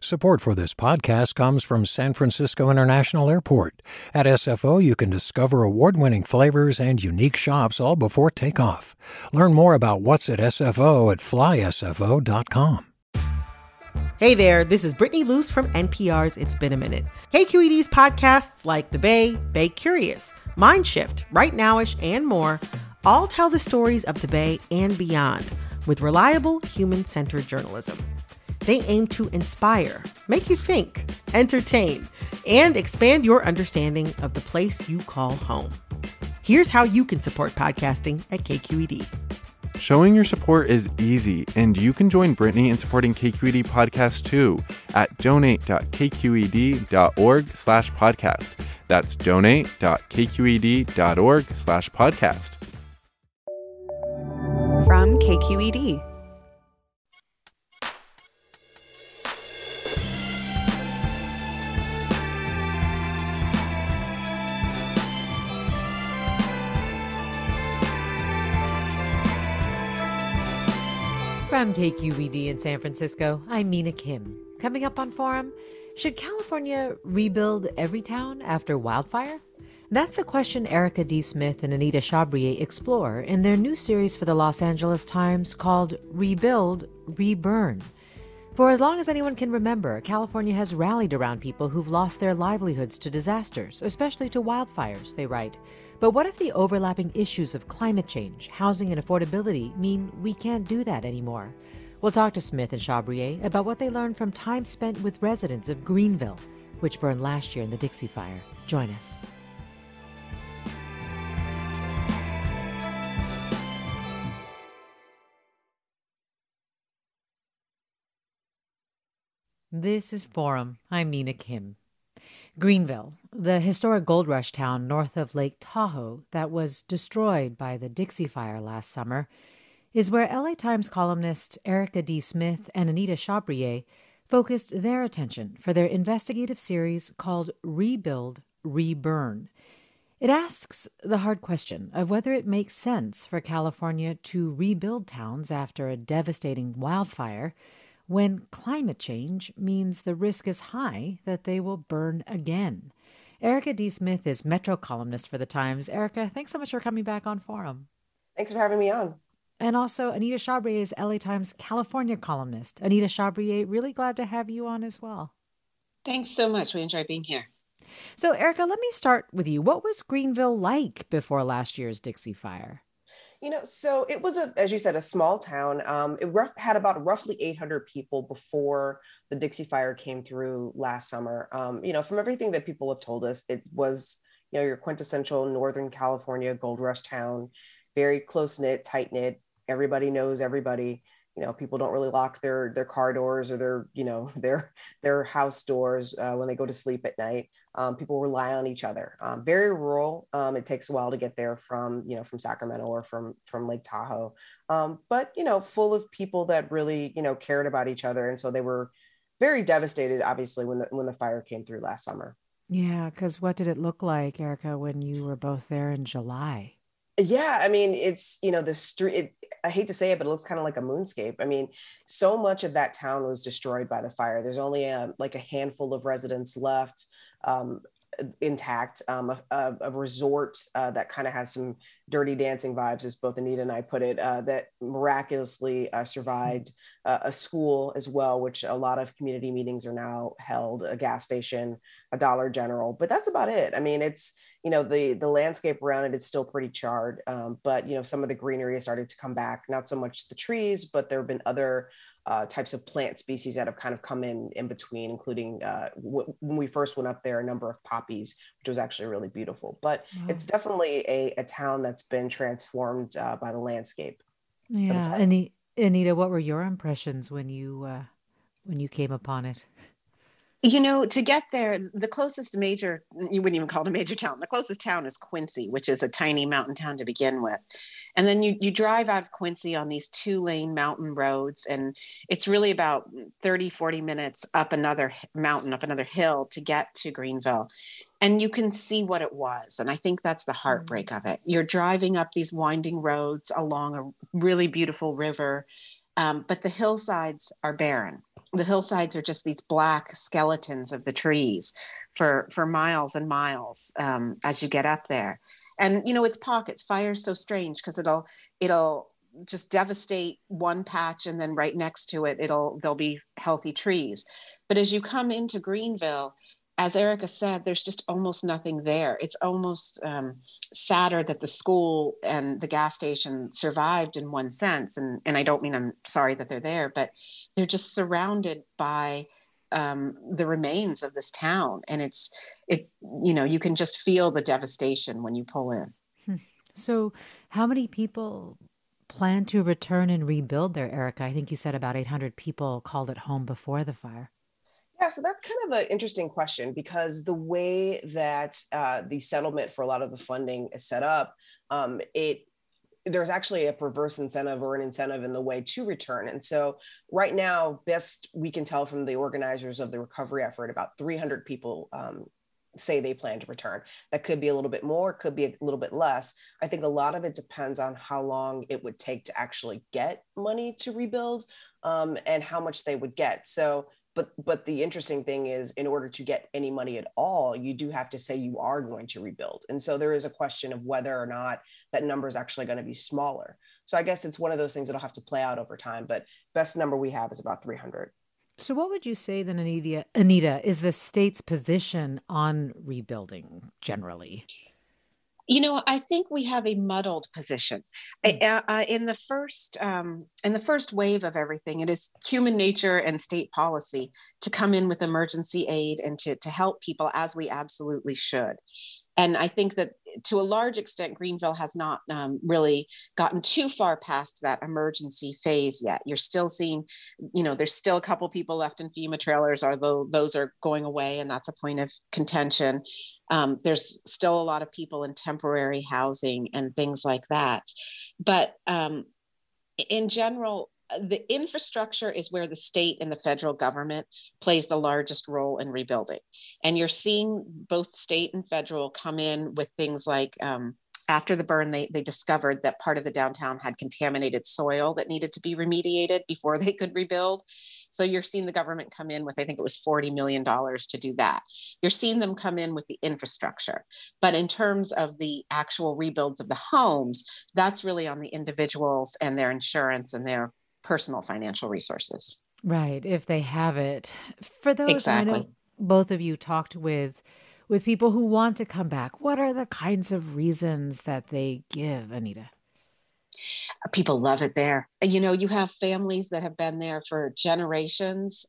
Support for this podcast comes from San Francisco International Airport. At SFO, you can discover award-winning flavors and unique shops all before takeoff. Learn more about what's at SFO at flysfo.com. Hey there, this is Brittany Luce from NPR's It's Been a Minute. KQED's podcasts like The Bay Curious, Mindshift, Right Nowish, and more all tell the stories of the Bay and beyond with reliable, human-centered journalism. They aim to inspire, make you think, entertain, and expand your understanding of the place you call home. Here's how you can support podcasting at KQED. Showing your support is easy, and you can join Brittany in supporting KQED Podcast too at donate.kqed.org/podcast. That's donate.kqed.org/podcast. From KQED. From KQED in San Francisco, I'm Mina Kim. Coming up on Forum, should California rebuild every town after wildfire? That's the question Erica D. Smith and Anita Chabrier explore in their new series for the Los Angeles Times called Rebuild, Reburn. For as long as anyone can remember, California has rallied around people who've lost their livelihoods to disasters, especially to wildfires, they write. But what if the overlapping issues of climate change, housing, and affordability mean we can't do that anymore? We'll talk to Smith and Chabrier about what they learned from time spent with residents of Greenville, which burned last year in the Dixie Fire. Join us. This is Forum. I'm Mina Kim. Greenville, the historic gold rush town north of Lake Tahoe that was destroyed by the Dixie Fire last summer, is where LA Times columnists Erica D. Smith and Anita Chabrier focused their attention for their investigative series called Rebuild, Reburn. It asks the hard question of whether it makes sense for California to rebuild towns after a devastating wildfire when climate change means the risk is high that they will burn again. Erica D. Smith is Metro columnist for The Times. Erica, thanks so much for coming back on Forum. Thanks for having me on. And also, Anita Chabrier is LA Times California columnist. Anita Chabrier, really glad to have you on as well. Thanks so much. We enjoy being here. So, Erica, let me start with you. What was Greenville like before last year's Dixie Fire? So it was, as you said, a small town. It had about roughly 800 people before the Dixie Fire came through last summer. From everything that people have told us, it was, your quintessential Northern California gold rush town, very close-knit, tight-knit. Everybody knows everybody. People don't really lock their car doors or their house doors when they go to sleep at night. People rely on each other. Very rural. It takes a while to get there from Sacramento or from Lake Tahoe. But full of people that really, cared about each other. And so they were very devastated, obviously, when the fire came through last summer. Yeah, because what did it look like, Erica, when you were both there in July? Yeah, I mean, it's, the street, I hate to say it, but it looks kind of like a moonscape. I mean, so much of that town was destroyed by the fire. There's only a handful of residents left intact, a resort that kind of has some dirty dancing vibes, as both Anita and I put it, that miraculously survived, a school as well, which a lot of community meetings are now held, a gas station, a Dollar General, but that's about it. I mean, it's, the landscape around it is still pretty charred, but, some of the greenery has started to come back, not so much the trees, but there have been other types of plant species that have kind of come in between, including when we first went up there, a number of poppies, which was actually really beautiful. But It's definitely a town that's been transformed by the landscape. Yeah. Anita, what were your impressions when you came upon it? To get there, the closest major, you wouldn't even call it a major town. The closest town is Quincy, which is a tiny mountain town to begin with. And then you drive out of Quincy on these 2-lane mountain roads. And it's really about 30, 40 minutes up another mountain, up another hill to get to Greenville. And you can see what it was. And I think that's the heartbreak of it. You're driving up these winding roads along a really beautiful river, but the hillsides are barren. the hillsides are just these black skeletons of the trees for miles and miles as you get up there. And, it's pockets. Fire's so strange because it'll just devastate one patch, and then right next to it, there'll be healthy trees. But as you come into Greenville, as Erica said, there's just almost nothing there. It's almost sadder that the school and the gas station survived in one sense. And I don't mean I'm sorry that they're there, but they're just surrounded by the remains of this town. And you can just feel the devastation when you pull in. So how many people plan to return and rebuild there, Erica? I think you said about 800 people called it home before the fire. Yeah, so that's kind of an interesting question, because the way that the settlement for a lot of the funding is set up, there's actually a perverse incentive or an incentive in the way to return. And so right now, best we can tell from the organizers of the recovery effort, about 300 people say they plan to return. That could be a little bit more, could be a little bit less. I think a lot of it depends on how long it would take to actually get money to rebuild and how much they would get. So But the interesting thing is, in order to get any money at all, you do have to say you are going to rebuild. And so there is a question of whether or not that number is actually going to be smaller. So I guess it's one of those things that'll have to play out over time. But best number we have is about 300. So what would you say then, Anita, is the state's position on rebuilding generally? I think we have a muddled position. In the first wave of everything, it is human nature and state policy to come in with emergency aid and to help people, as we absolutely should. And I think that to a large extent, Greenville has not really gotten too far past that emergency phase yet. You're still seeing, there's still a couple people left in FEMA trailers, although those are going away, and that's a point of contention. There's still a lot of people in temporary housing and things like that. But in general, the infrastructure is where the state and the federal government plays the largest role in rebuilding. And you're seeing both state and federal come in with things like, after the burn, they discovered that part of the downtown had contaminated soil that needed to be remediated before they could rebuild. So you're seeing the government come in with, I think it was $40 million to do that. You're seeing them come in with the infrastructure. But in terms of the actual rebuilds of the homes, that's really on the individuals and their insurance and their personal financial resources. Right, if they have it. For those, exactly. I know both of you talked with people who want to come back. What are the kinds of reasons that they give, Anita? People love it there. You have families that have been there for generations.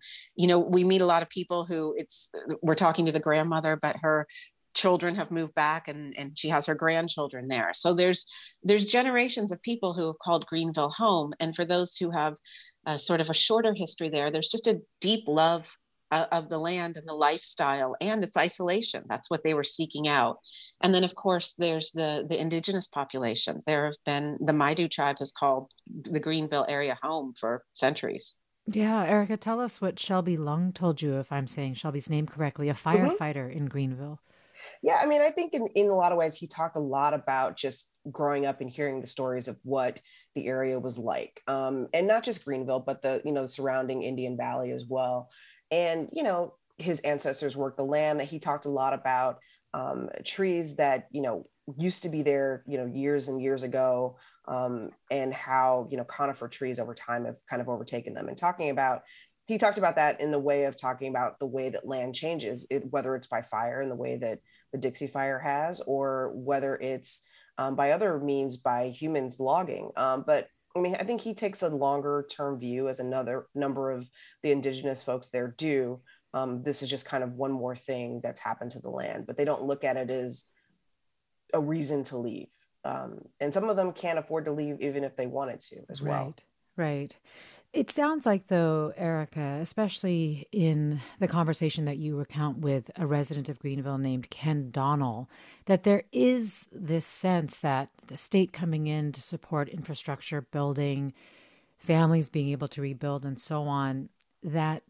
We meet a lot of people who we're talking to the grandmother, but her children have moved back and she has her grandchildren there. So there's generations of people who have called Greenville home. And for those who have sort of a shorter history there's just a deep love of the land and the lifestyle and its isolation. That's what they were seeking out. And then, of course, there's the indigenous population. There have been, the Maidu tribe has called the Greenville area home for centuries. Yeah, Erica, tell us what Shelby Lung told you, if I'm saying Shelby's name correctly, a firefighter in Greenville. Yeah, I mean, I think in a lot of ways, he talked a lot about just growing up and hearing the stories of what the area was like. And not just Greenville, but the surrounding Indian Valley as well. And, his ancestors worked the land. That he talked a lot about trees that, used to be there, years and years ago, and how, conifer trees over time have kind of overtaken them. And he talked about that in the way of talking about the way that land changes, whether it's by fire in the way that the Dixie Fire has, or whether it's by other means, by humans logging. But I mean, I think he takes a longer term view, as another number of the indigenous folks there do. This is just kind of one more thing that's happened to the land, but they don't look at it as a reason to leave. And some of them can't afford to leave even if they wanted to as well. Right. It sounds like, though, Erica, especially in the conversation that you recount with a resident of Greenville named Ken Donnell, that there is this sense that the state coming in to support infrastructure building, families being able to rebuild and so on, that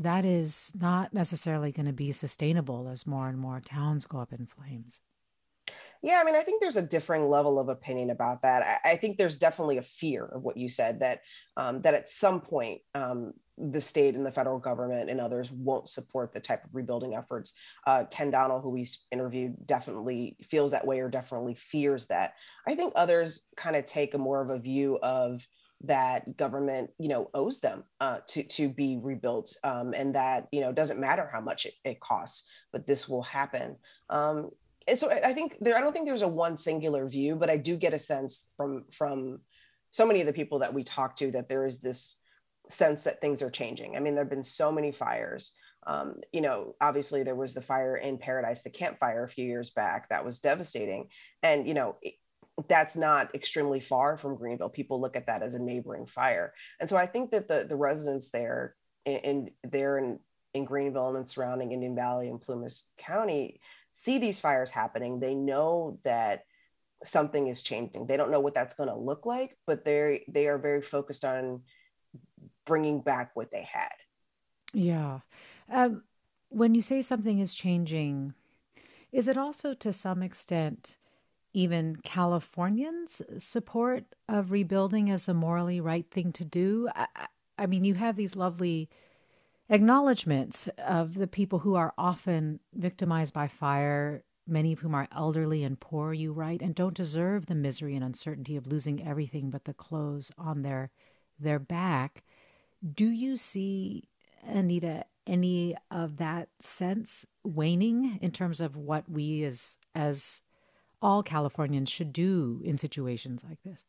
is not necessarily going to be sustainable as more and more towns go up in flames. Yeah, I mean, I think there's a differing level of opinion about that. I think there's definitely a fear of what you said, that at some point, the state and the federal government and others won't support the type of rebuilding efforts. Ken Donnell, who we interviewed, definitely feels that way or definitely fears that. I think others kind of take a more of a view of that government, owes them to be rebuilt, and that, doesn't matter how much it costs, but this will happen. And so I don't think there's a one singular view, but I do get a sense from so many of the people that we talk to that there is this sense that things are changing. I mean, there have been so many fires. Obviously there was the fire in Paradise, the Camp Fire a few years back, that was devastating. And, that's not extremely far from Greenville. People look at that as a neighboring fire. And so I think that the residents there in Greenville and surrounding Indian Valley and Plumas County see these fires happening. They know that something is changing. They don't know what that's going to look like, but they are very focused on bringing back what they had. Yeah. When you say something is changing, is it also to some extent even Californians' support of rebuilding as the morally right thing to do? I mean, you have these lovely acknowledgments of the people who are often victimized by fire, many of whom are elderly and poor, you write, and don't deserve the misery and uncertainty of losing everything but the clothes on their back. Do you see, Anita, any of that sense waning in terms of what we as all Californians should do in situations like this?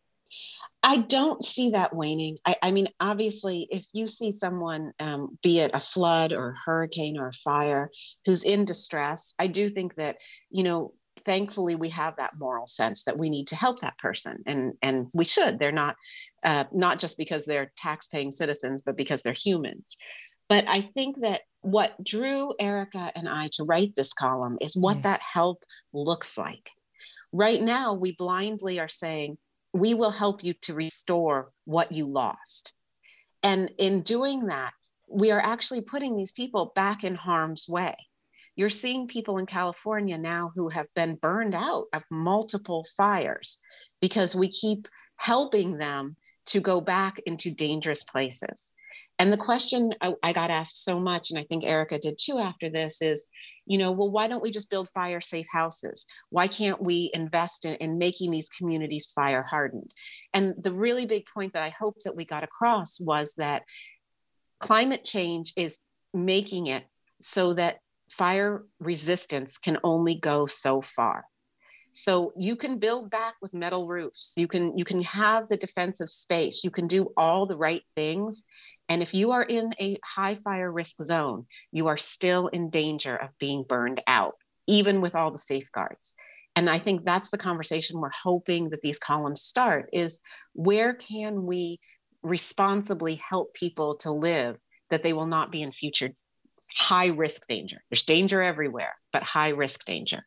I don't see that waning. I mean, obviously, if you see someone, be it a flood or a hurricane or a fire, who's in distress, I do think that, thankfully we have that moral sense that we need to help that person. And we should. They're not just because they're tax-paying citizens, but because they're humans. But I think that what drew Erica and I to write this column is what that help looks like. Right now, we blindly are saying, we will help you to restore what you lost. And in doing that, we are actually putting these people back in harm's way. You're seeing people in California now who have been burned out of multiple fires because we keep helping them to go back into dangerous places. And the question I got asked so much, and I think Erica did too after this, is, well, why don't we just build fire safe houses? Why can't we invest in making these communities fire hardened? And the really big point that I hope that we got across was that climate change is making it so that fire resistance can only go so far. So you can build back with metal roofs. You can have the defensive space. You can do all the right things. And if you are in a high fire risk zone, you are still in danger of being burned out, even with all the safeguards. And I think that's the conversation we're hoping that these columns start, is where can we responsibly help people to live that they will not be in future high risk danger. There's danger everywhere, but high risk danger.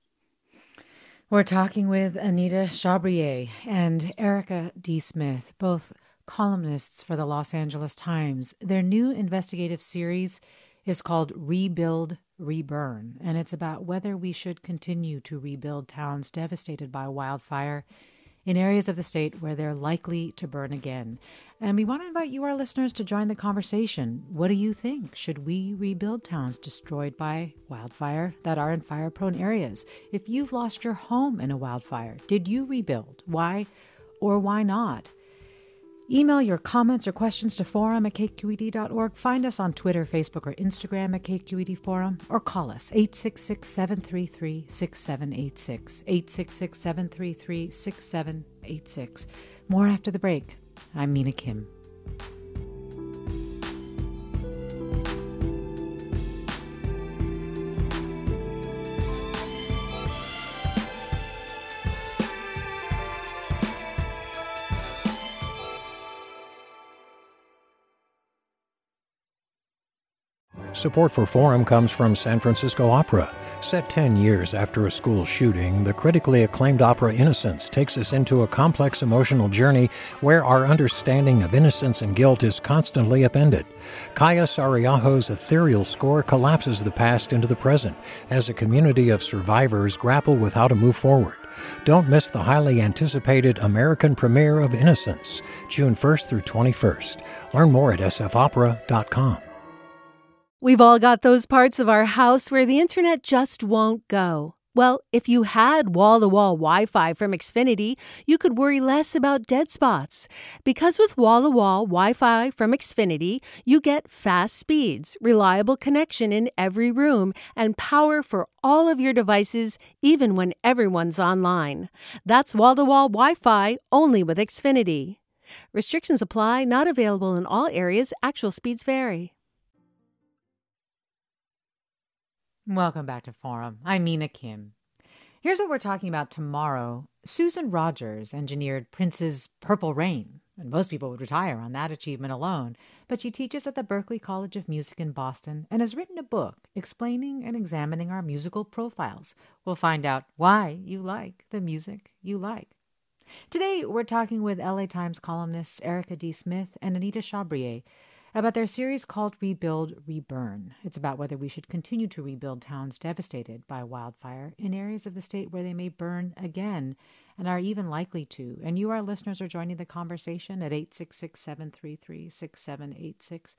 We're talking with Anita Chabrier and Erica D. Smith, both columnists for the Los Angeles Times. Their new investigative series is called Rebuild, Reburn, and it's about whether we should continue to rebuild towns devastated by wildfire in areas of the state where they're likely to burn again. And we want to invite you, our listeners, to join the conversation. What do you think? Should we rebuild towns destroyed by wildfire that are in fire-prone areas? If you've lost your home in a wildfire, did you rebuild? Why or why not? Email your comments or questions to forum@kqed.org. Find us on Twitter, Facebook, or Instagram at KQED Forum, or call us 866-733-6786, 866-733-6786. More after the break. I'm Mina Kim. Support for Forum comes from San Francisco Opera. Set 10 years after a school shooting, the critically acclaimed opera Innocence takes us into a complex emotional journey where our understanding of innocence and guilt is constantly upended. Kaya Sariaho's ethereal score collapses the past into the present as a community of survivors grapple with how to move forward. Don't miss the highly anticipated American premiere of Innocence, June 1st through 21st. Learn more at sfopera.com. We've all got those parts of our house where the internet just won't go. Well, if you had wall-to-wall Wi-Fi from Xfinity, you could worry less about dead spots. Because with wall-to-wall Wi-Fi from Xfinity, you get fast speeds, reliable connection in every room, and power for all of your devices, even when everyone's online. That's wall-to-wall Wi-Fi only with Xfinity. Restrictions apply, not available in all areas. Actual speeds vary. Welcome back to Forum. I'm Mina Kim. Here's what we're talking about tomorrow. Susan Rogers engineered Prince's Purple Rain, and most people would retire on that achievement alone, but she teaches at the Berklee College of Music in Boston and has written a book explaining and examining our musical profiles. We'll find out why you like the music you like. Today, we're talking with LA Times columnists Erica D. Smith and Anita Chabrier about their series called Rebuild, Reburn. It's about whether we should continue to rebuild towns devastated by wildfire in areas of the state where they may burn again and are even likely to. And you, our listeners, are joining the conversation at 866-733-6786,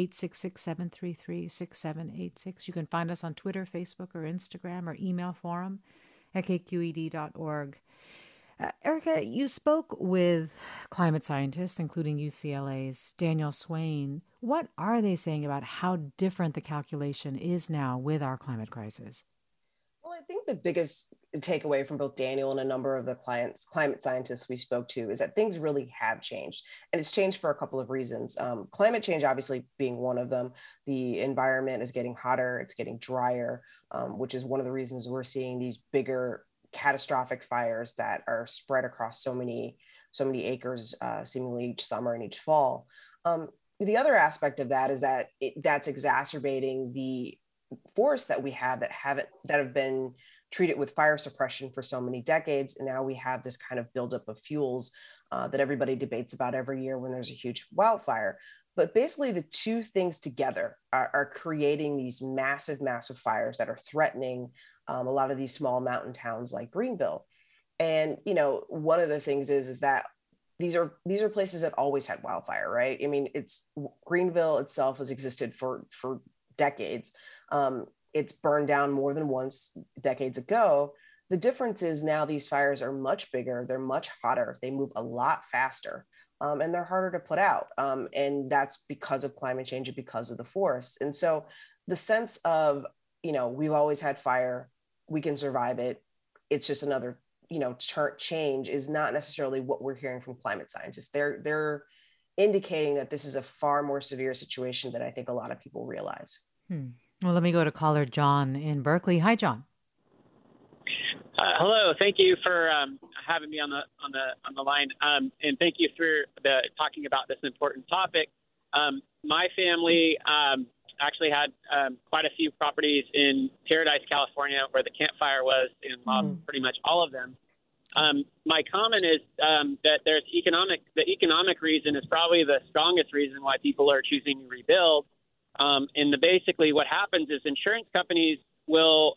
866-733-6786. You can find us on Twitter, Facebook, or Instagram, or email forum at kqed.org. Erica, you spoke with climate scientists, including UCLA's Daniel Swain. What are they saying about how different the calculation is now with our climate crisis? Well, I think the biggest takeaway from both Daniel and a number of the climate scientists we spoke to is that things really have changed. And it's changed for a couple of reasons. Climate change, obviously, being one of them. The environment is getting hotter, it's getting drier, which is one of the reasons we're seeing these bigger catastrophic fires that are spread across so many acres, seemingly each summer and each fall. The other aspect of that is that that's exacerbating the forests that we have that have been treated with fire suppression for so many decades. And now we have this kind of buildup of fuels that everybody debates about every year when there's a huge wildfire. But basically the two things together are creating these massive, massive fires that are threatening a lot of these small mountain towns like Greenville. And, you know, one of the things is that these are places that always had wildfire, right? I mean, Greenville itself has existed for decades. It's burned down more than once decades ago. The difference is now these fires are much bigger, they're much hotter, they move a lot faster, and they're harder to put out. And that's because of climate change and because of the forests. And so the sense of, you know, we've always had fire, we can survive it, it's just another, you know, change is not necessarily what we're hearing from climate scientists. They're indicating that this is a far more severe situation than I think a lot of people realize. Well, let me go to caller John in Berkeley. Hi, John. Hello. Thank you for having me on the line, and thank you for talking about this important topic. My family actually had quite a few properties in Paradise, California, where the Camp Fire was, and lost pretty much all of them. My comment is that the economic reason is probably the strongest reason why people are choosing to rebuild. And basically what happens is insurance companies will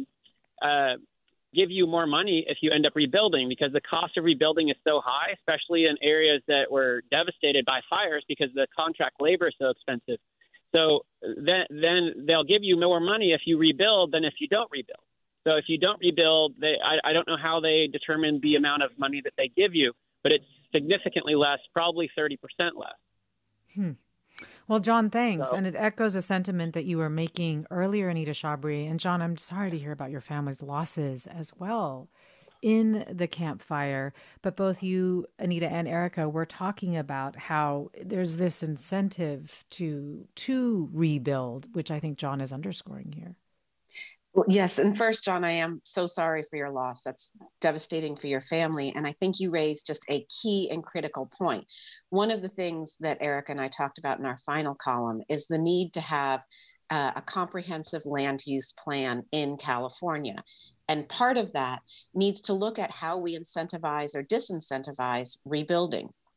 give you more money if you end up rebuilding, because the cost of rebuilding is so high, especially in areas that were devastated by fires, because the contract labor is so expensive. So then they'll give you more money if you rebuild than if you don't rebuild. So if you don't rebuild, I don't know how they determine the amount of money that they give you, but it's significantly less, probably 30% less. Well, John, thanks. And it echoes a sentiment that you were making earlier, Anita Chabrier. And John, I'm sorry to hear about your family's losses as well in the Camp Fire. But both you, Anita, and Erica were talking about how there's this incentive to rebuild, which I think John is underscoring here. Well, yes. And first, John, I am so sorry for your loss. That's devastating for your family. And I think you raised just a key and critical point. One of the things that Erica and I talked about in our final column is the need to have a comprehensive land use plan in California. And part of that needs to look at how we incentivize or disincentivize rebuilding.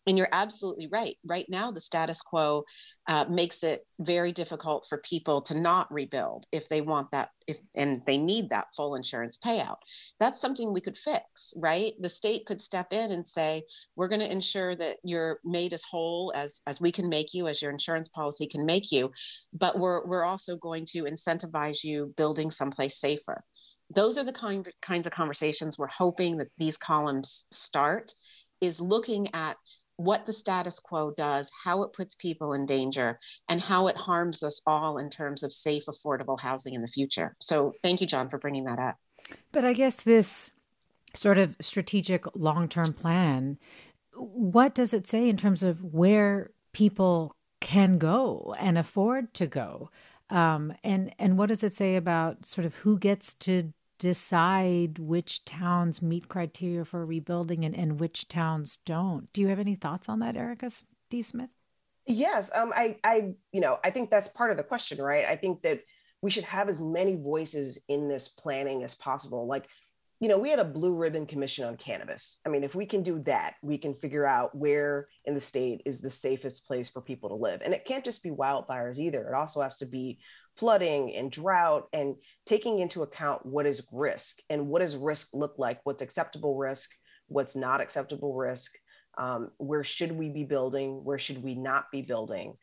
And you're absolutely right. Right now, the status quo makes it very difficult for people to not rebuild if they want that, and they need that full insurance payout. That's something we could fix, right? The state could step in and say, we're going to ensure that you're made as whole as we can make you, as your insurance policy can make you, but we're also going to incentivize you building someplace safer. Those are the kinds of conversations we're hoping that these columns start, is looking at what the status quo does, how it puts people in danger, and how it harms us all in terms of safe, affordable housing in the future. So thank you, John, for bringing that up. But I guess this sort of strategic long-term plan, what does it say in terms of where people can go and afford to go? And what does it say about sort of who gets to decide which towns meet criteria for rebuilding and which towns don't? Do you have any thoughts on that, Erica D. Smith? Yes, I think that's part of the question, right? I think that we should have as many voices in this planning as possible. Like, we had a blue ribbon commission on cannabis. I mean, if we can do that, we can figure out where in the state is the safest place for people to live. And it can't just be wildfires either. It also has to be flooding and drought, and taking into account what is risk and what does risk look like, what's acceptable risk, what's not acceptable risk, where should we be building, where should we not be building,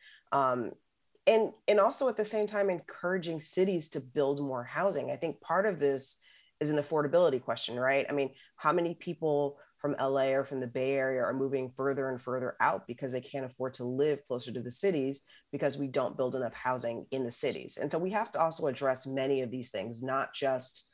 and also at the same time encouraging cities to build more housing. I think part of this is an affordability question, right? I mean, how many people from LA or from the Bay Area are moving further and further out because they can't afford to live closer to the cities because we don't build enough housing in the cities? And so we have to also address many of these things, not just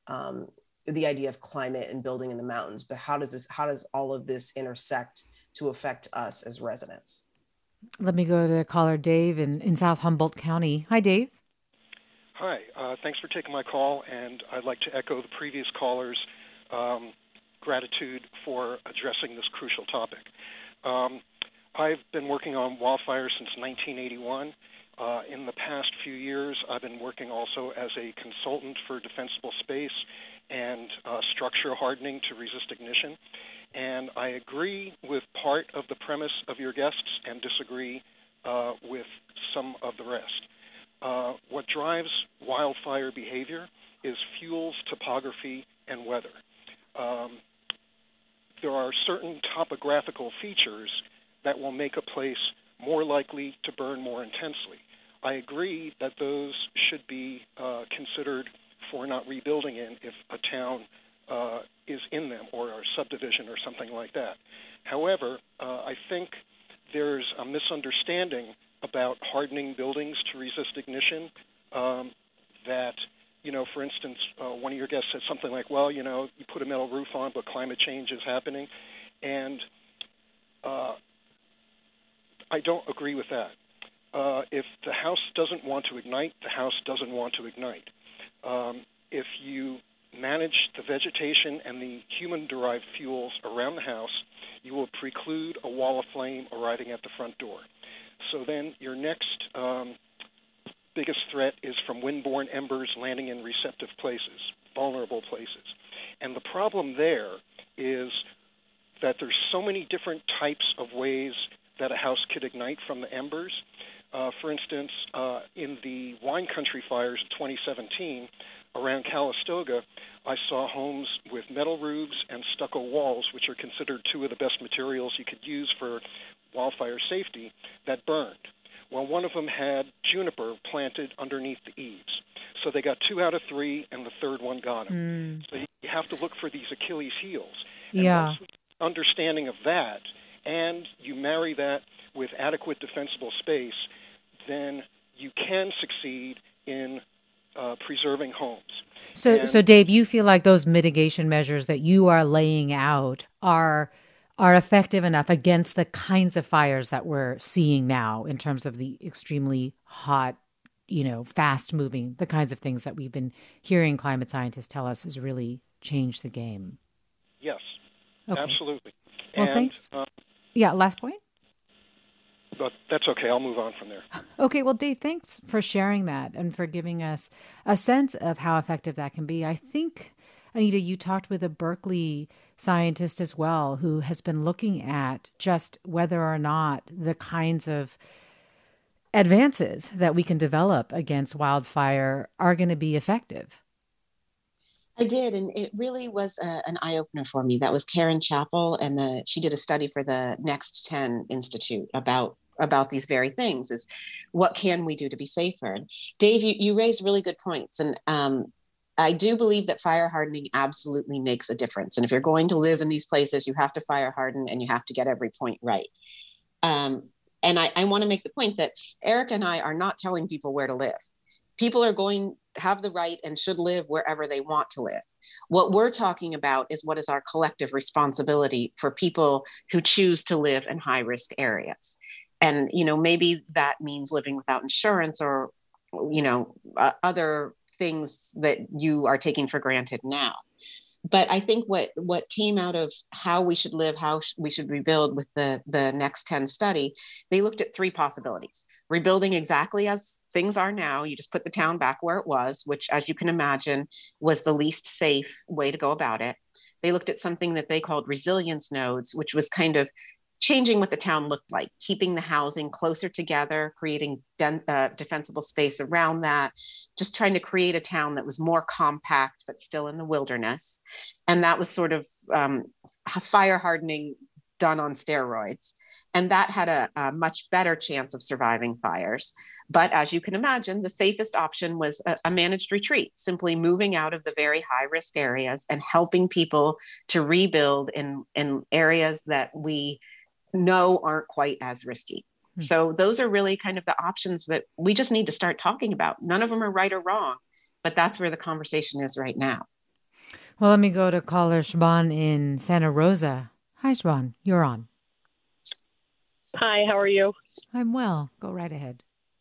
the idea of climate and building in the mountains, but how does all of this intersect to affect us as residents? Let me go to caller Dave in South Humboldt County. Hi, Dave. Hi, thanks for taking my call, and I'd like to echo the previous caller's gratitude for addressing this crucial topic. I've been working on wildfires since 1981. In the past few years, I've been working also as a consultant for defensible space and structure hardening to resist ignition. And I agree with part of the premise of your guests and disagree with some of the rest. What drives wildfire behavior is fuels, topography, and weather. There are certain topographical features that will make a place more likely to burn more intensely. I agree that those should be considered for not rebuilding in if a town is in them, or a subdivision or something like that. However, I think there's a misunderstanding about hardening buildings to resist ignition that, for instance, one of your guests said something like, well, you put a metal roof on, but climate change is happening. And I don't agree with that. If the house doesn't want to ignite, the house doesn't want to ignite. If you manage the vegetation and the human-derived fuels around the house, you will preclude a wall of flame arriving at the front door. So then your next biggest threat is from windborne embers landing in receptive places, vulnerable places. And the problem there is that there's so many different types of ways that a house could ignite from the embers. For instance, in the wine country fires of 2017 around Calistoga, I saw homes with metal roofs and stucco walls, which are considered two of the best materials you could use for wildfire safety, that burned. Well, one of them had juniper planted underneath the eaves. So they got 2 out of 3, and the third one got them. So you have to look for these Achilles heels. And once understanding of that, and you marry that with adequate defensible space, then you can succeed in preserving homes. So Dave, you feel like those mitigation measures that you are laying out are effective enough against the kinds of fires that we're seeing now in terms of the extremely hot, fast moving, the kinds of things that we've been hearing climate scientists tell us has really changed the game? Yes, okay. Absolutely. Well, thanks. Last point? But that's okay. I'll move on from there. Okay. Well, Dave, thanks for sharing that and for giving us a sense of how effective that can be. I think, Anita, you talked with a Berkeley scientist as well, who has been looking at just whether or not the kinds of advances that we can develop against wildfire are going to be effective. I did, and it really was an eye opener for me. That was Karen Chappell, and she did a study for the Next 10 Institute about these very things: is what can we do to be safer? And Dave, you raised really good points, and I do believe that fire hardening absolutely makes a difference. And if you're going to live in these places, you have to fire harden, and you have to get every point right. And I want to make the point that Erica and I are not telling people where to live. People are going to have the right and should live wherever they want to live. What we're talking about is what is our collective responsibility for people who choose to live in high risk areas. And, maybe that means living without insurance or, other things that you are taking for granted now. But I think what came out of how we should live, how we should rebuild with the Next 10 study, they looked at three possibilities. Rebuilding exactly as things are now, you just put the town back where it was, which, as you can imagine, was the least safe way to go about it. They looked at something that they called resilience nodes, which was kind of changing what the town looked like, keeping the housing closer together, creating defensible space around that, just trying to create a town that was more compact, but still in the wilderness. And that was sort of fire hardening done on steroids. And that had a much better chance of surviving fires. But as you can imagine, the safest option was a managed retreat, simply moving out of the very high risk areas and helping people to rebuild in areas that we know aren't quite as risky. So those are really kind of the options that we just need to start talking about. None of them are right or wrong, but that's where the conversation is right now. Well, let me go to caller Shban in Santa Rosa. Hi, Shban, you're on. Hi, how are you? I'm well. Go right ahead.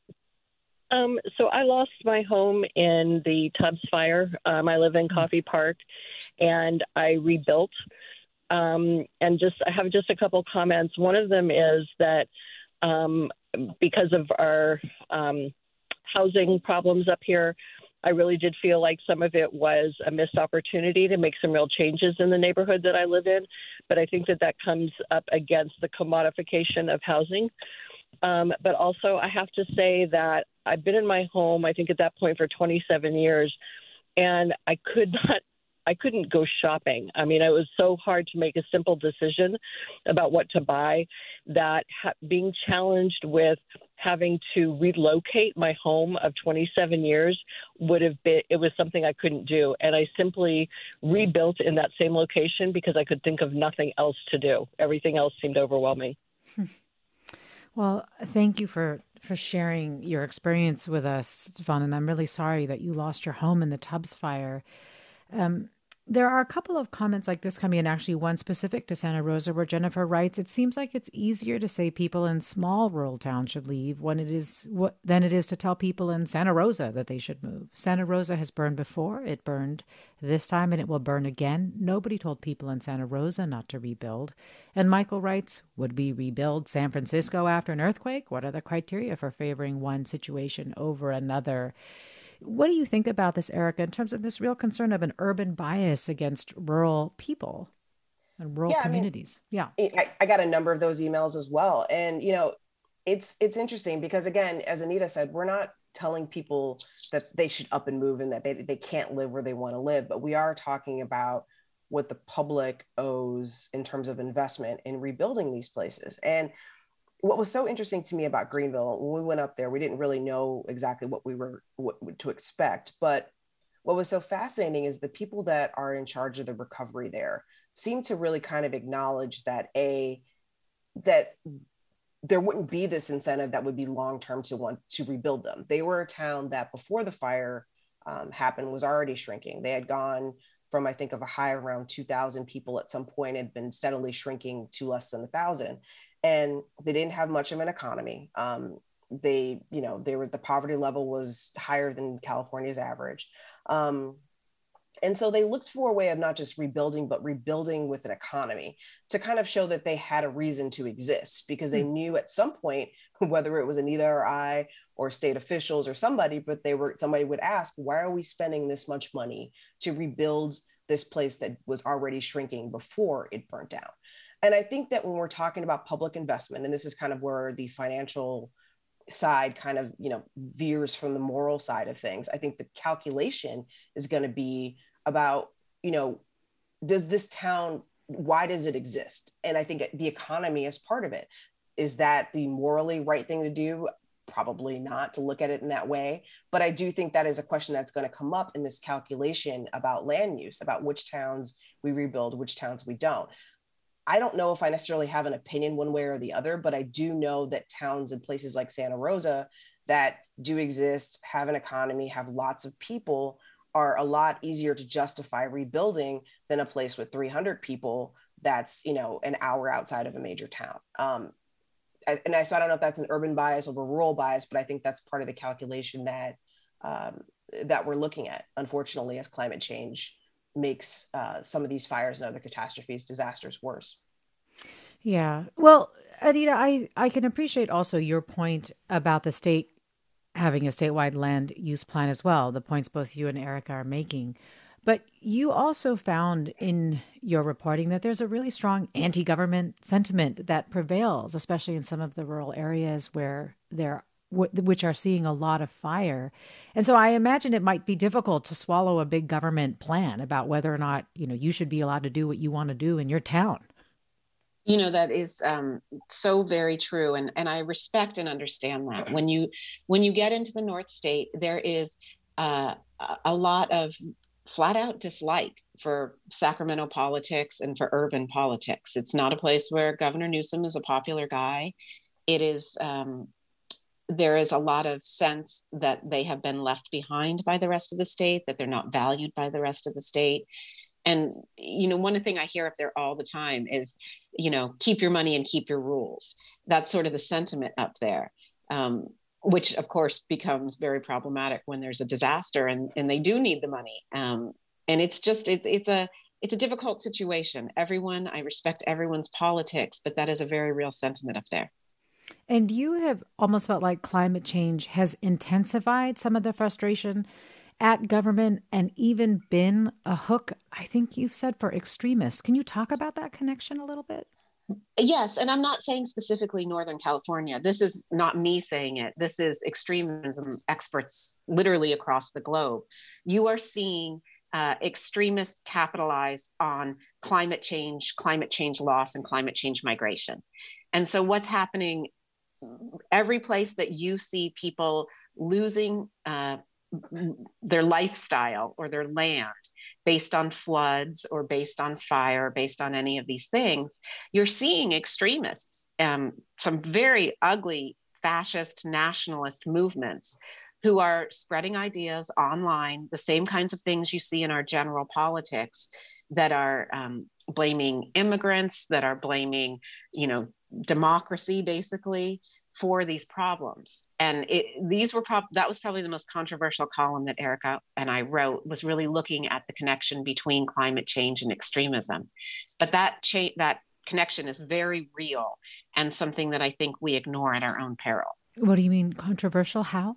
So I lost my home in the Tubbs fire. I live in Coffey Park, and I rebuilt. And I have just a couple comments. One of them is that because of our housing problems up here, I really did feel like some of it was a missed opportunity to make some real changes in the neighborhood that I live in. But I think that comes up against the commodification of housing. But also, I have to say that I've been in my home, I think at that point, for 27 years, and I couldn't go shopping. I mean, it was so hard to make a simple decision about what to buy that being challenged with having to relocate my home of 27 years it was something I couldn't do. And I simply rebuilt in that same location because I could think of nothing else to do. Everything else seemed overwhelming. Well, thank you for sharing your experience with us, Vaughn, and I'm really sorry that you lost your home in the Tubbs fire. There are a couple of comments like this coming in, actually one specific to Santa Rosa, where Jennifer writes, it seems like it's easier to say people in small rural towns should leave than it is to tell people in Santa Rosa that they should move. Santa Rosa has burned before. It burned this time and it will burn again. Nobody told people in Santa Rosa not to rebuild. And Michael writes, would we rebuild San Francisco after an earthquake? What are the criteria for favoring one situation over another? What do you think about this, Erica, in terms of this real concern of an urban bias against rural people and rural communities? I got a number of those emails as well. And, it's interesting because, again, as Anita said, we're not telling people that they should up and move and that they can't live where they want to live. But we are talking about what the public owes in terms of investment in rebuilding these places. And what was so interesting to me about Greenville, when we went up there, we didn't really know exactly what to expect. But what was so fascinating is the people that are in charge of the recovery there seem to really kind of acknowledge that there wouldn't be this incentive that would be long-term to want to rebuild them. They were a town that before the fire happened was already shrinking. They had gone from, I think, of a high around 2,000 people at some point, had been steadily shrinking to less than 1,000. And they didn't have much of an economy. The poverty level was higher than California's average. And so they looked for a way of not just rebuilding, but rebuilding with an economy to kind of show that they had a reason to exist, because they knew at some point, whether it was Anita or I or state officials or somebody, somebody would ask, why are we spending this much money to rebuild this place that was already shrinking before it burnt down. And I think that when we're talking about public investment, and this is kind of where the financial side kind of, veers from the moral side of things, I think the calculation is going to be about, does this town, why does it exist? And I think the economy is part of it. Is that the morally right thing to do? Probably not, to look at it in that way. But I do think that is a question that's going to come up in this calculation about land use, about which towns we rebuild, which towns we don't. I don't know if I necessarily have an opinion one way or the other, but I do know that towns and places like Santa Rosa that do exist, have an economy, have lots of people, are a lot easier to justify rebuilding than a place with 300 people that's, an hour outside of a major town. So I don't know if that's an urban bias or a rural bias, but I think that's part of the calculation that that we're looking at, unfortunately, as climate change makes some of these fires and other catastrophes, disasters worse. Yeah. Well, Anita, I can appreciate also your point about the state having a statewide land use plan as well, the points both you and Erica are making. But you also found in your reporting that there's a really strong anti-government sentiment that prevails, especially in some of the rural areas which are seeing a lot of fire. And so I imagine it might be difficult to swallow a big government plan about whether or not, you should be allowed to do what you want to do in your town. That is so very true. And I respect and understand that. When you get into the North State, there is a lot of flat out dislike for Sacramento politics and for urban politics. It's not a place where Governor Newsom is a popular guy. It is, there is a lot of sense that they have been left behind by the rest of the state, that they're not valued by the rest of the state. And, one thing I hear up there all the time is, keep your money and keep your rules. That's sort of the sentiment up there. Which of course becomes very problematic when there's a disaster and they do need the money. And it's just, it's a difficult situation. I respect everyone's politics, but that is a very real sentiment up there. And you have almost felt like climate change has intensified some of the frustration at government and even been a hook, I think you've said, for extremists. Can you talk about that connection a little bit? Yes. And I'm not saying specifically Northern California. This is not me saying it. This is extremism experts literally across the globe. You are seeing extremists capitalize on climate change loss, and climate change migration. And so what's happening, every place that you see people losing their lifestyle or their land based on floods or based on fire, based on any of these things, you're seeing extremists, some very ugly fascist nationalist movements who are spreading ideas online, the same kinds of things you see in our general politics, that are blaming immigrants, that are blaming, democracy basically for these problems. And that was probably the most controversial column that Erica and I wrote, was really looking at the connection between climate change and extremism. But that connection is very real and something that I think we ignore at our own peril. What do you mean controversial? How?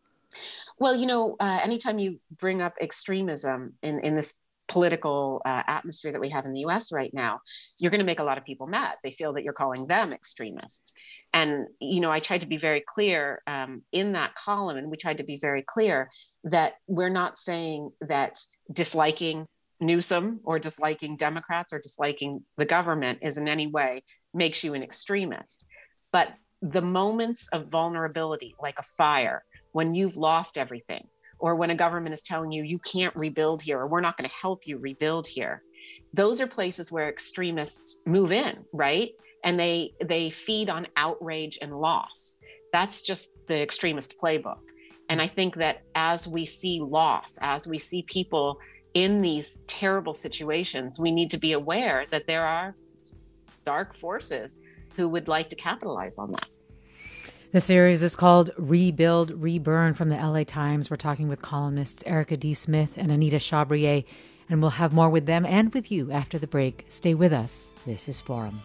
Well, anytime you bring up extremism in this political atmosphere that we have in the US right now, you're going to make a lot of people mad. They feel that you're calling them extremists. And, I tried to be very clear in that column, and we tried to be very clear that we're not saying that disliking Newsom or disliking Democrats or disliking the government is in any way makes you an extremist. But the moments of vulnerability, like a fire, when you've lost everything, or when a government is telling you can't rebuild here, or we're not going to help you rebuild here, those are places where extremists move in, right? And they feed on outrage and loss. That's just the extremist playbook. And I think that as we see loss, as we see people in these terrible situations, we need to be aware that there are dark forces who would like to capitalize on that. The series is called Rebuild, Reburn from the LA Times. We're talking with columnists Erica D. Smith and Anita Chabrier, and we'll have more with them and with you after the break. Stay with us. This is Forum.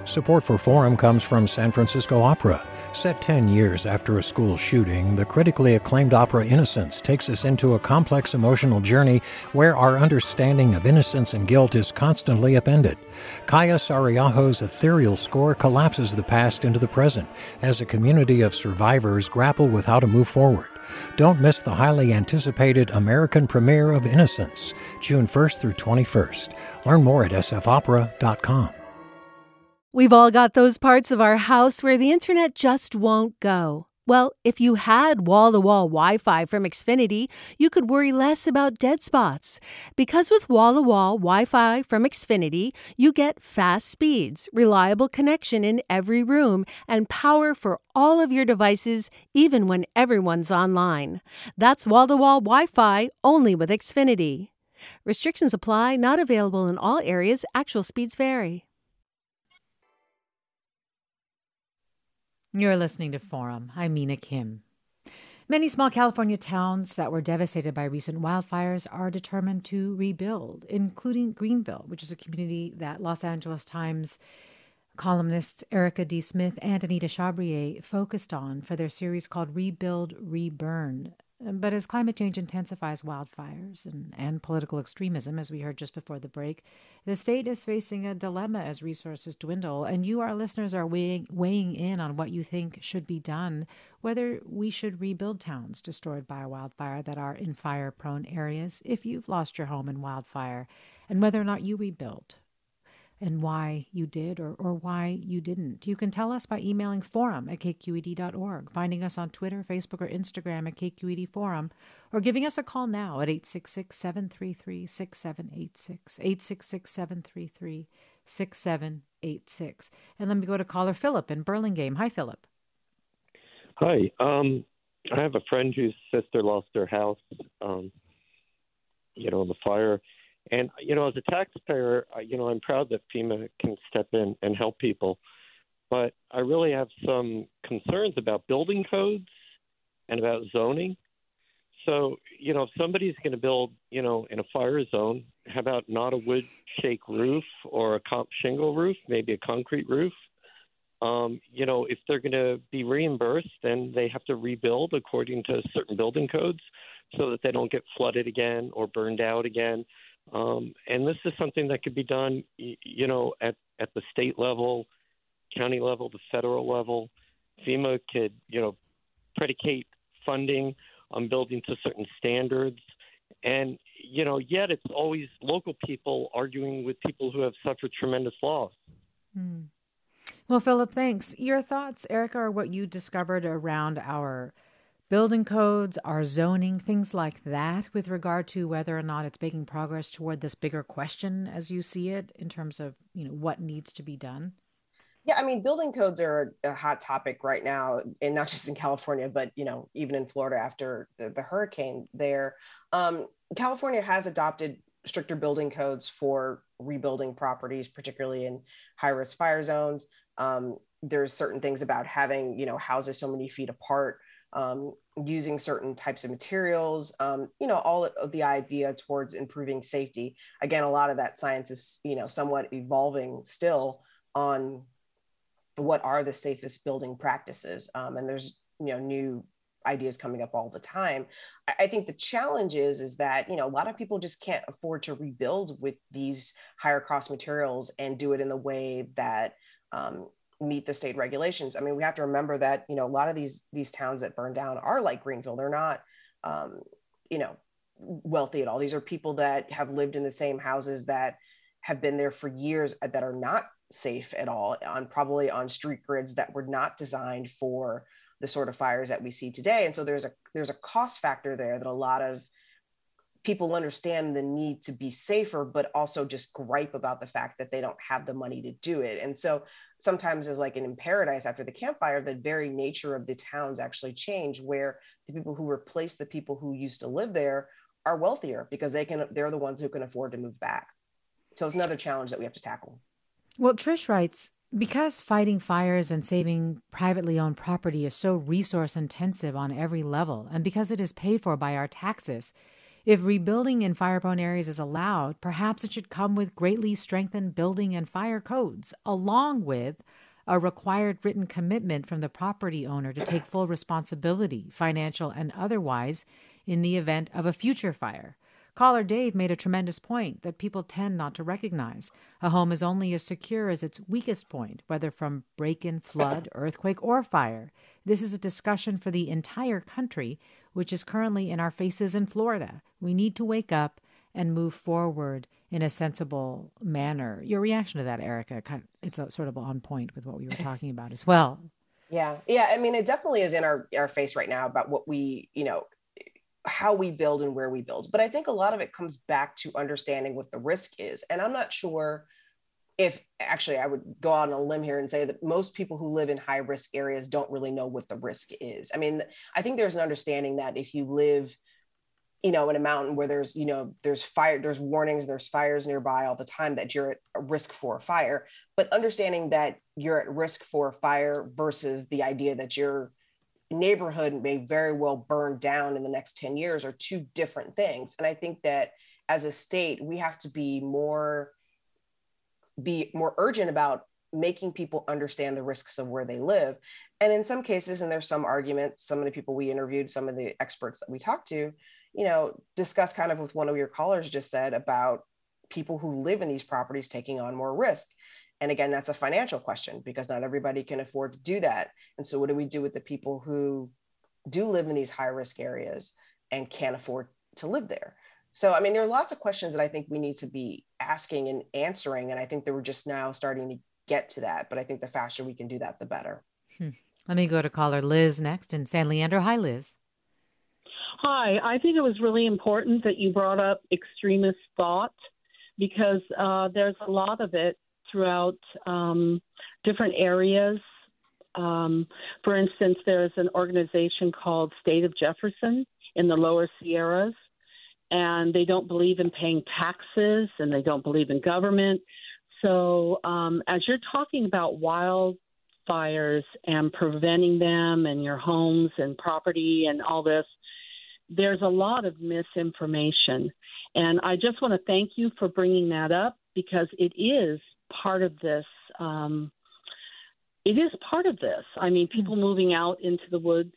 Support for Forum comes from San Francisco Opera. Set 10 years after a school shooting, the critically acclaimed opera Innocence takes us into a complex emotional journey where our understanding of innocence and guilt is constantly upended. Kaya Sariaho's ethereal score collapses the past into the present as a community of survivors grapple with how to move forward. Don't miss the highly anticipated American premiere of Innocence, June 1st through 21st. Learn more at sfopera.com. We've all got those parts of our house where the internet just won't go. Well, if you had wall-to-wall Wi-Fi from Xfinity, you could worry less about dead spots. Because with wall-to-wall Wi-Fi from Xfinity, you get fast speeds, reliable connection in every room, and power for all of your devices, even when everyone's online. That's wall-to-wall Wi-Fi only with Xfinity. Restrictions apply, not available in all areas. Actual speeds vary. You're listening to Forum. I'm Mina Kim. Many small California towns that were devastated by recent wildfires are determined to rebuild, including Greenville, which is a community that Los Angeles Times columnists Erica D. Smith and Anita Chabrier focused on for their series called Rebuild, Reburn. But as climate change intensifies wildfires and political extremism, as we heard just before the break, the state is facing a dilemma as resources dwindle, and you, our listeners, are weighing in on what you think should be done, whether we should rebuild towns destroyed by a wildfire that are in fire-prone areas if you've lost your home in wildfire, and whether or not you rebuild, and why you did or why you didn't. You can tell us by emailing forum@kqed.org, finding us on Twitter, Facebook, or Instagram at KQED Forum, or giving us a call now at 866-733-6786, 866-733-6786. And let me go to caller Philip in Burlingame. Hi, Philip. Hi. I have a friend whose sister lost her house, in the fire. And, as a taxpayer, I'm proud that FEMA can step in and help people. But I really have some concerns about building codes and about zoning. So, if somebody's going to build, in a fire zone, how about not a wood shake roof or a comp shingle roof, maybe a concrete roof? If they're going to be reimbursed, then they have to rebuild according to certain building codes so that they don't get flooded again or burned out again. And this is something that could be done, at the state level, county level, the federal level. FEMA could, predicate funding on building to certain standards. And, yet it's always local people arguing with people who have suffered tremendous loss. Well, Philip, thanks. Your thoughts, Erica, are what you discovered around our building codes, our zoning, things like that, with regard to whether or not it's making progress toward this bigger question as you see it in terms of, what needs to be done? Yeah, building codes are a hot topic right now, and not just in California, but, even in Florida after the hurricane there. California has adopted stricter building codes for rebuilding properties, particularly in high-risk fire zones. There's certain things about having, houses so many feet apart, using certain types of materials, all of the idea towards improving safety. Again, a lot of that science is, somewhat evolving still on what are the safest building practices. And there's, new ideas coming up all the time. I think the challenge is that, a lot of people just can't afford to rebuild with these higher cost materials and do it in the way that, meet the state regulations. We have to remember that, a lot of these towns that burn down are like Greenville. They're not, wealthy at all. These are people that have lived in the same houses that have been there for years that are not safe at all, probably on street grids that were not designed for the sort of fires that we see today. And so there's a cost factor there that a lot of people understand the need to be safer, but also just gripe about the fact that they don't have the money to do it. And so sometimes as like in Paradise after the Camp Fire, the very nature of the towns actually change, where the people who replace the people who used to live there are wealthier because they're the ones who can afford to move back. So it's another challenge that we have to tackle. Well, Trish writes, because fighting fires and saving privately owned property is so resource intensive on every level, and because it is paid for by our taxes, If rebuilding in fire-prone areas is allowed, perhaps it should come with greatly strengthened building and fire codes, along with a required written commitment from the property owner to take full responsibility, financial and otherwise, in the event of a future fire. Caller Dave made a tremendous point that people tend not to recognize. A home is only as secure as its weakest point, whether from break-in, flood, earthquake, or fire. This is a discussion for the entire country, which is currently in our faces in Florida. We need to wake up and move forward in a sensible manner. Your reaction to that, Erica, it's sort of on point with what we were talking about as well. Yeah. I mean, it definitely is in our face right now about what we, how we build and where we build. But I think a lot of it comes back to understanding what the risk is. And I'm not sure if actually I would go out on a limb here and say that most people who live in high risk areas don't really know what the risk is. I mean, I think there's an understanding that if you live, in a mountain where there's fire, there's warnings, there's fires nearby all the time, that you're at a risk for a fire, but understanding that you're at risk for a fire versus the idea that your neighborhood may very well burn down in the next 10 years are two different things. And I think that as a state, we have to be more urgent about making people understand the risks of where they live. And in some cases, and there's some arguments, some of the people we interviewed, some of the experts that we talked to, discuss kind of with one of your callers just said about people who live in these properties taking on more risk. And again, that's a financial question because not everybody can afford to do that. And so what do we do with the people who do live in these high risk areas and can't afford to live there? So, I mean, there are lots of questions that I think we need to be asking and answering. And I think that we're just now starting to get to that. But I think the faster we can do that, the better. Let me go to caller Liz next in San Leandro. Hi, Liz. Hi. I think it was really important that you brought up extremist thought because there's a lot of it throughout different areas. For instance, there's an organization called State of Jefferson in the Lower Sierras, and they don't believe in paying taxes and they don't believe in government. So as you're talking about wildfires and preventing them and your homes and property and all this, there's a lot of misinformation. And I just want to thank you for bringing that up because it is part of this. It is part of this. I mean, people moving out into the woods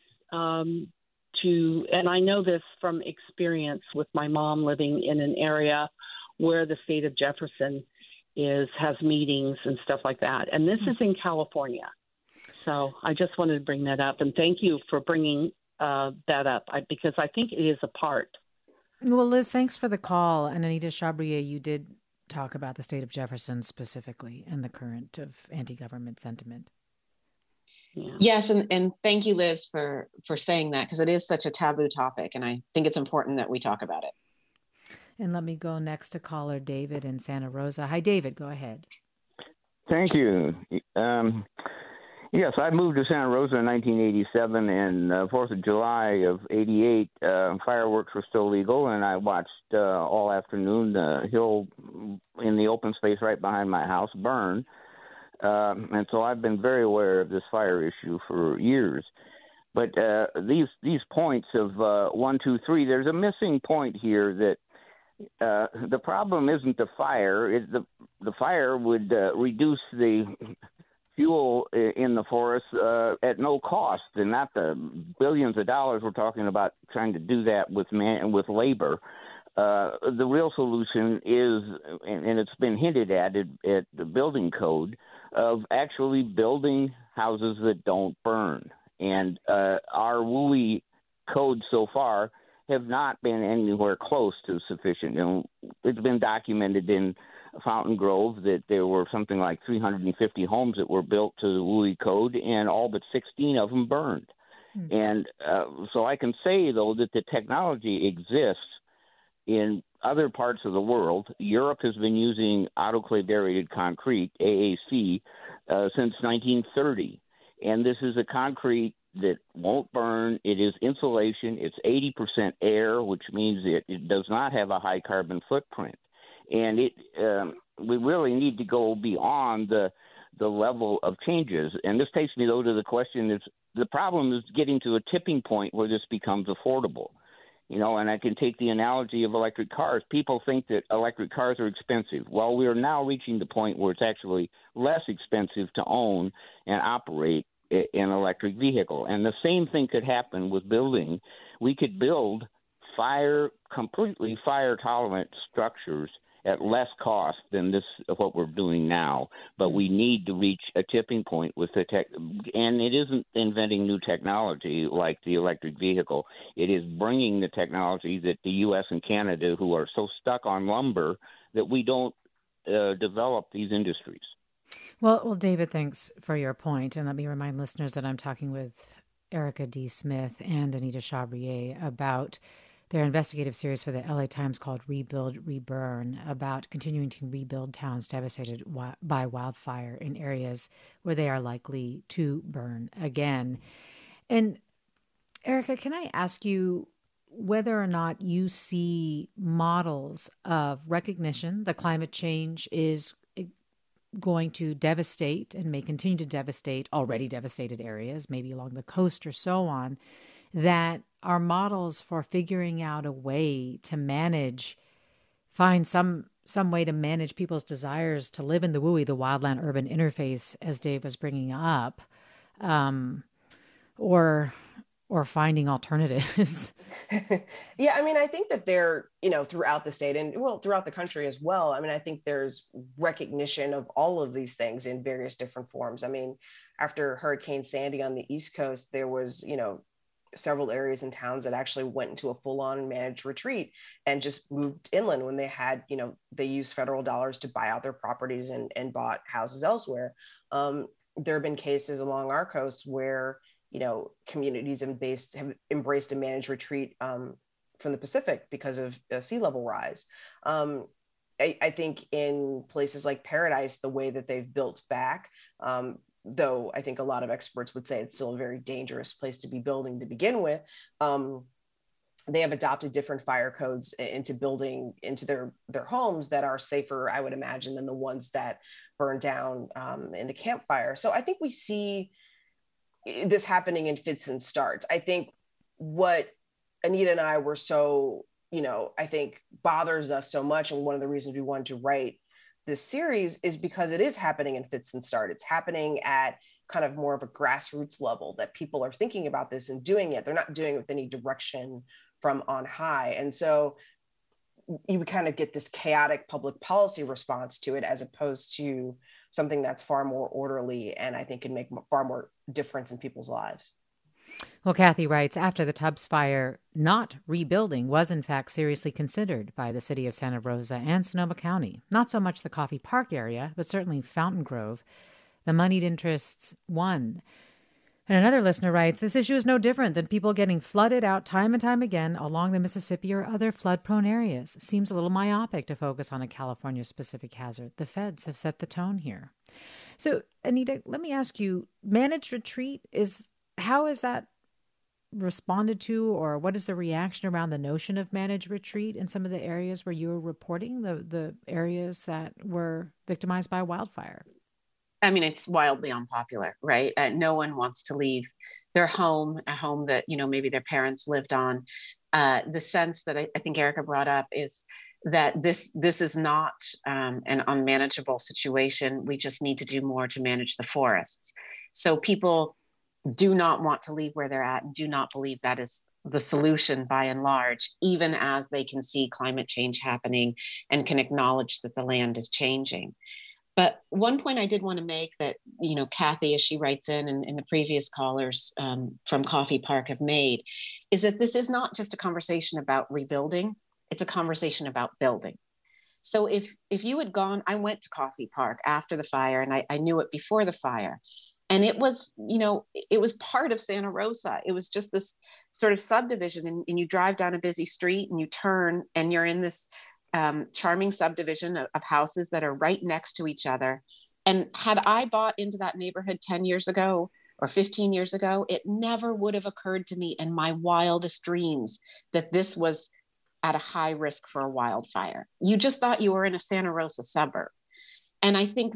and I know this from experience with my mom living in an area where the State of Jefferson has meetings and stuff like that. And this is in California. So I just wanted to bring that up. And thank you for bringing that up because I think it is a part. Well, Liz, thanks for the call. And Anita Chabrier, you did talk about the State of Jefferson specifically and the current of anti-government sentiment. Yeah. Yes, and thank you, Liz, for saying that because it is such a taboo topic, and I think it's important that we talk about it. And let me go next to caller David in Santa Rosa. Hi, David. Go ahead. Thank you. Yes, I moved to Santa Rosa in 1987, and 4th of July of 88, fireworks were still legal, and I watched all afternoon the hill in the open space right behind my house burn. And so I've been very aware of this fire issue for years. But these points of 1, 2, 3, there's a missing point here that the problem isn't the fire. The fire would reduce the fuel in the forest at no cost, and not the billions of dollars we're talking about trying to do that with labor. The real solution is, and it's been hinted at the building code, of actually building houses that don't burn. And our WUI codes so far have not been anywhere close to sufficient. It's been documented in Fountain Grove that there were something like 350 homes that were built to the WUI code, and all but 16 of them burned. Mm-hmm. And so I can say, though, that the technology exists in other parts of the world. Europe has been using autoclave aerated concrete, AAC, since 1930. And this is a concrete that won't burn. It is insulation. It's 80% air, which means it does not have a high carbon footprint. And we really need to go beyond the level of changes. And this takes me, though, to the question is the problem is getting to a tipping point where this becomes affordable. And I can take the analogy of electric cars. People think that electric cars are expensive. Well, we are now reaching the point where it's actually less expensive to own and operate an electric vehicle. And the same thing could happen with building. We could build completely fire-tolerant structures at less cost than what we're doing now. But we need to reach a tipping point with the tech. And it isn't inventing new technology like the electric vehicle. It is bringing the technology that the U.S. and Canada, who are so stuck on lumber, that we don't develop these industries. Well, David, thanks for your point. And let me remind listeners that I'm talking with Erica D. Smith and Anita Chabrier about their investigative series for the LA Times called Rebuild, Reburn, about continuing to rebuild towns devastated by wildfire in areas where they are likely to burn again. And Erica, can I ask you whether or not you see models of recognition that climate change is going to devastate and may continue to devastate already devastated areas, maybe along the coast or so on, that are models for figuring out a way to find some way to manage people's desires to live in the WUI, the wildland-urban interface, as Dave was bringing up, or finding alternatives. Yeah, I mean, I think that they're, throughout the state and throughout the country as well. I mean, I think there's recognition of all of these things in various different forms. I mean, after Hurricane Sandy on the East Coast, there was, several areas and towns that actually went into a full-on managed retreat and just moved inland when they had, they used federal dollars to buy out their properties and bought houses elsewhere. There have been cases along our coast where, communities have embraced a managed retreat from the Pacific because of sea level rise. I think in places like Paradise, the way that they've built back, though I think a lot of experts would say it's still a very dangerous place to be building to begin with, they have adopted different fire codes into building into their homes that are safer, I would imagine, than the ones that burned down in the Camp Fire. So I think we see this happening in fits and starts. I think what Anita and I were so, I think bothers us so much, and one of the reasons we wanted to write this series is because it is happening in fits and starts. It's happening at kind of more of a grassroots level, that people are thinking about this and doing it. They're not doing it with any direction from on high. And so you would kind of get this chaotic public policy response to it, as opposed to something that's far more orderly and I think can make far more difference in people's lives. Well, Kathy writes, after the Tubbs fire, not rebuilding was in fact seriously considered by the city of Santa Rosa and Sonoma County. Not so much the Coffee Park area, but certainly Fountain Grove. The moneyed interests won. And another listener writes, this issue is no different than people getting flooded out time and time again along the Mississippi or other flood-prone areas. Seems a little myopic to focus on a California-specific hazard. The feds have set the tone here. So, Anita, let me ask you, managed retreat, how is that responded to, or what is the reaction around the notion of managed retreat in some of the areas where you were reporting, the areas that were victimized by wildfire? I mean, it's wildly unpopular, right? No one wants to leave their home, a home that, maybe their parents lived on. The sense that I think Erica brought up is that this is not an unmanageable situation. We just need to do more to manage the forests. So people do not want to leave where they're at and do not believe that is the solution by and large, even as they can see climate change happening and can acknowledge that the land is changing. But one point I did want to make that, Kathy, as she writes in and the previous callers from Coffee Park have made, is that this is not just a conversation about rebuilding, it's a conversation about building. So if you had gone, I went to Coffee Park after the fire, and I knew it before the fire. And it was, it was part of Santa Rosa. It was just this sort of subdivision, and you drive down a busy street and you turn and you're in this charming subdivision of houses that are right next to each other. And had I bought into that neighborhood 10 years ago or 15 years ago, it never would have occurred to me in my wildest dreams that this was at a high risk for a wildfire. You just thought you were in a Santa Rosa suburb. And I think that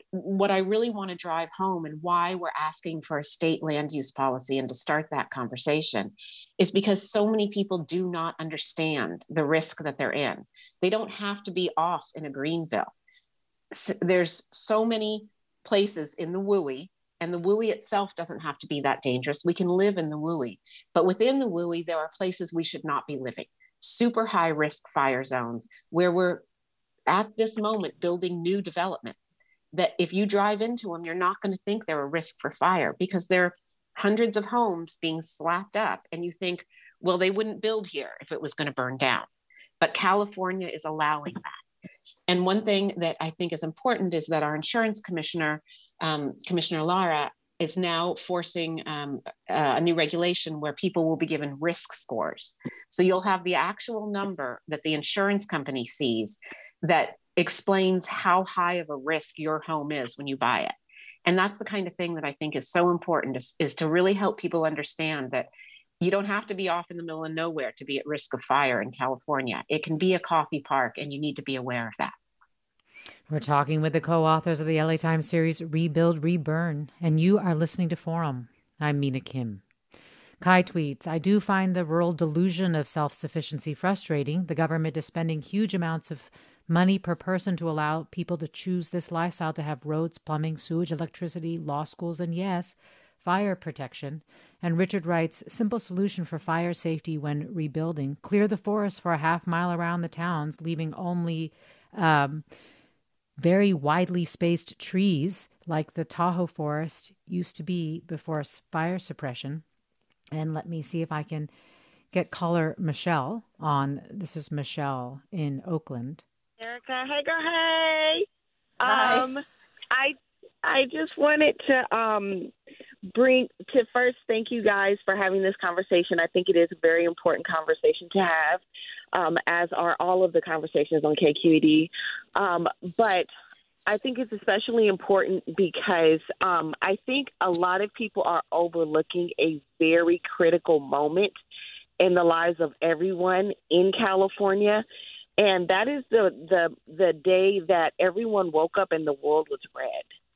what I really want to drive home and why we're asking for a state land use policy and to start that conversation is because so many people do not understand the risk that they're in. They don't have to be off in a Greenville. There's so many places in the WUI, and the WUI itself doesn't have to be that dangerous. We can live in the WUI, but within the WUI, there are places we should not be living. Super high risk fire zones where we're at this moment building new developments that if you drive into them, you're not going to think they're a risk for fire because there are hundreds of homes being slapped up. And you think, well, they wouldn't build here if it was going to burn down. But California is allowing that. And one thing that I think is important is that our insurance commissioner, Commissioner Lara, is now forcing a new regulation where people will be given risk scores. So you'll have the actual number that the insurance company sees that explains how high of a risk your home is when you buy it. And that's the kind of thing that I think is so important is to really help people understand that you don't have to be off in the middle of nowhere to be at risk of fire in California. It can be a coffee park, and you need to be aware of that. We're talking with the co-authors of the LA Times series, Rebuild, Reburn, and you are listening to Forum. I'm Mina Kim. Kai tweets, I do find the rural delusion of self-sufficiency frustrating. The government is spending huge amounts of money per person to allow people to choose this lifestyle, to have roads, plumbing, sewage, electricity, law schools, and yes, fire protection. And Richard writes, simple solution for fire safety when rebuilding. Clear the forest for a half mile around the towns, leaving only very widely spaced trees like the Tahoe forest used to be before fire suppression. And let me see if I can get caller Michelle on. This is Michelle in Oakland. Erica, hey girl, hey. Hi. I just wanted to first thank you guys for having this conversation. I think it is a very important conversation to have, as are all of the conversations on KQED. But I think it's especially important because I think a lot of people are overlooking a very critical moment in the lives of everyone in California. And that is the day that everyone woke up and the world was red.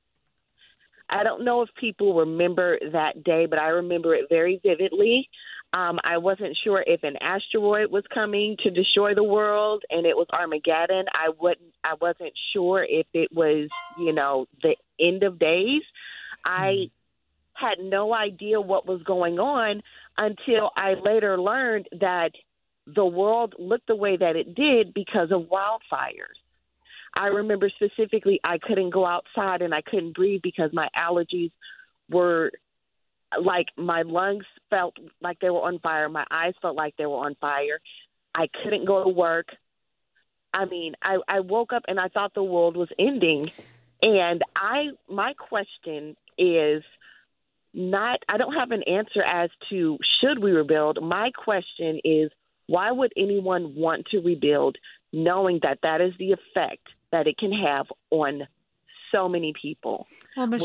I don't know if people remember that day, but I remember it very vividly. I wasn't sure if an asteroid was coming to destroy the world and it was Armageddon. I wasn't sure if it was, the end of days. I had no idea what was going on until I later learned that the world looked the way that it did because of wildfires. I remember specifically I couldn't go outside and I couldn't breathe because my allergies were like my lungs felt like they were on fire. My eyes felt like they were on fire. I couldn't go to work. I mean, I woke up and I thought the world was ending. And my question is not, I don't have an answer as to should we rebuild. My question is, why would anyone want to rebuild knowing that that is the effect that it can have on so many people? Well, Michelle,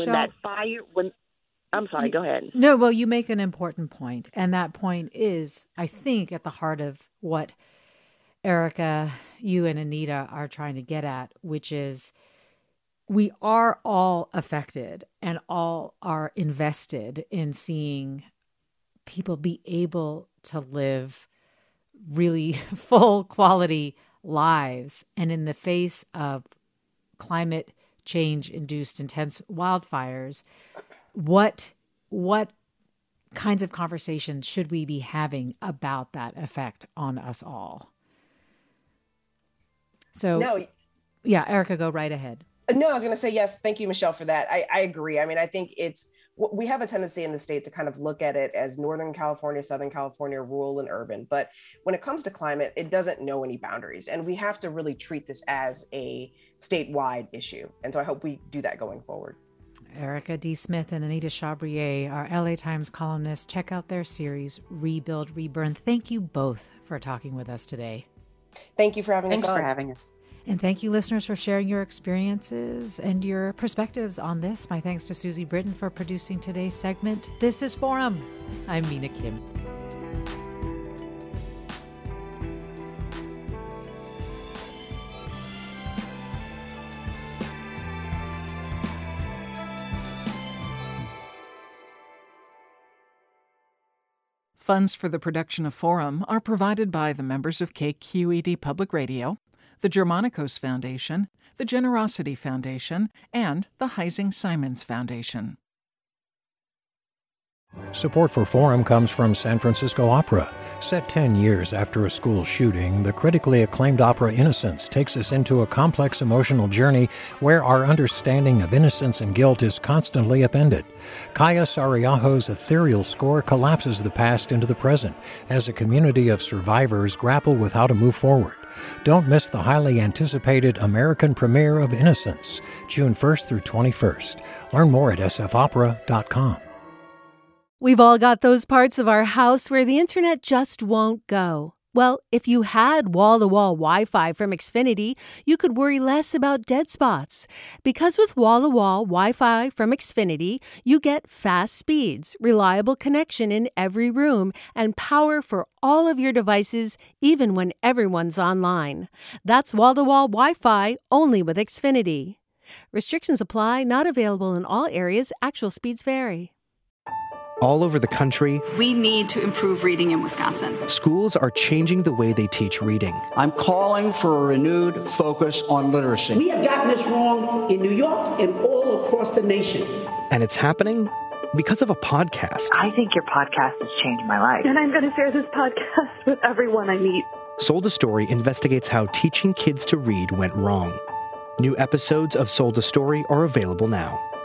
I'm sorry, go ahead. No, well, you make an important point. And that point is, I think, at the heart of what Erica, you and Anita are trying to get at, which is we are all affected and all are invested in seeing people be able to live really full quality lives. And in the face of climate change induced intense wildfires, what kinds of conversations should we be having about that effect on us all? So, yeah, Erica, go right ahead. No, I was going to say, yes. Thank you, Michelle, for that. I agree. I mean, I think we have a tendency in the state to kind of look at it as Northern California, Southern California, rural and urban. But when it comes to climate, it doesn't know any boundaries. And we have to really treat this as a statewide issue. And so I hope we do that going forward. Erica D. Smith and Anita Chabrier, our LA Times columnists. Check out their series, Rebuild, Reburn. Thank you both for talking with us today. Thank you for having us on. Thanks for having us. And thank you, listeners, for sharing your experiences and your perspectives on this. My thanks to Susie Britton for producing today's segment. This is Forum. I'm Mina Kim. Funds for the production of Forum are provided by the members of KQED Public Radio, the Germanicos Foundation, the Generosity Foundation, and the Heising Simons Foundation. Support for Forum comes from San Francisco Opera. Set 10 years after a school shooting, the critically acclaimed opera Innocence takes us into a complex emotional journey where our understanding of innocence and guilt is constantly upended. Kaya Sariaho's ethereal score collapses the past into the present as a community of survivors grapple with how to move forward. Don't miss the highly anticipated American premiere of Innocence, June 1st through 21st. Learn more at sfopera.com. We've all got those parts of our house where the internet just won't go. Well, if you had wall-to-wall Wi-Fi from Xfinity, you could worry less about dead spots. Because with wall-to-wall Wi-Fi from Xfinity, you get fast speeds, reliable connection in every room, and power for all of your devices, even when everyone's online. That's wall-to-wall Wi-Fi only with Xfinity. Restrictions apply, not available in all areas. Actual speeds vary. All over the country, we need to improve reading in Wisconsin. Schools are changing the way they teach reading. I'm calling for a renewed focus on literacy. We have gotten this wrong in New York and all across the nation. And it's happening because of a podcast. I think your podcast has changed my life. And I'm going to share this podcast with everyone I meet. Sold a Story investigates how teaching kids to read went wrong. New episodes of Sold a Story are available now.